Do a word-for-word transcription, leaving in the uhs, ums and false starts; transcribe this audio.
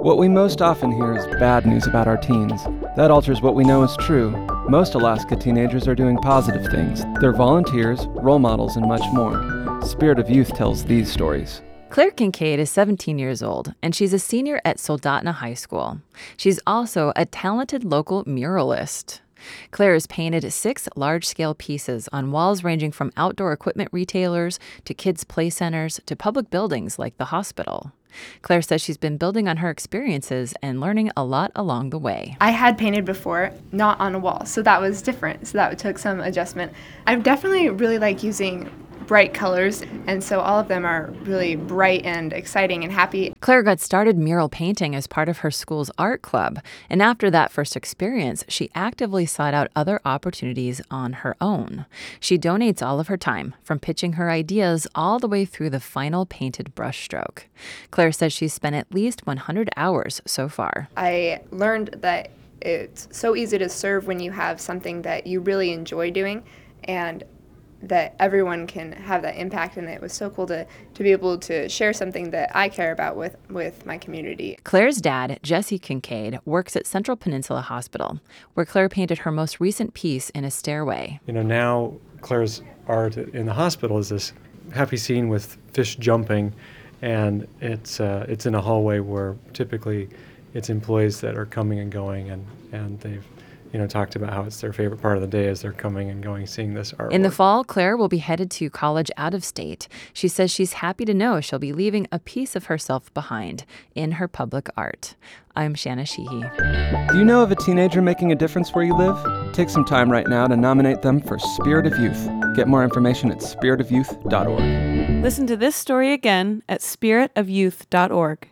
What we most often hear is bad news about our teens. That alters what we know is true. Most Alaska teenagers are doing positive things. They're volunteers, role models, and much more. Spirit of Youth tells these stories. Claire Kincaid is seventeen years old, and she's a senior at Soldotna High School. She's also a talented local muralist. Claire has painted six large-scale pieces on walls ranging from outdoor equipment retailers to kids' play centers to public buildings like the hospital. Claire says she's been building on her experiences and learning a lot along the way. I had painted before, not on a wall, so that was different. So that took some adjustment. I definitely really like using bright colors, and so all of them are really bright and exciting and happy. Claire got started mural painting as part of her school's art club, and after that first experience, she actively sought out other opportunities on her own. She donates all of her time, from pitching her ideas all the way through the final painted brushstroke. Claire says she's spent at least one hundred hours so far. I learned that it's so easy to serve when you have something that you really enjoy doing, and that everyone can have that impact, and it was so cool to, to be able to share something that I care about with, with my community. Claire's dad, Jesse Kincaid, works at Central Peninsula Hospital, where Claire painted her most recent piece in a stairway. You know, now Claire's art in the hospital is this happy scene with fish jumping, and it's uh, it's in a hallway where typically it's employees that are coming and going, and, and they've you know, talked about how it's their favorite part of the day as they're coming and going, seeing this artwork. In the fall, Claire will be headed to college out of state. She says she's happy to know she'll be leaving a piece of herself behind in her public art. I'm Shanna Sheehy. Do you know of a teenager making a difference where you live? Take some time right now to nominate them for Spirit of Youth. Get more information at spirit of youth dot org. Listen to this story again at spirit of youth dot org.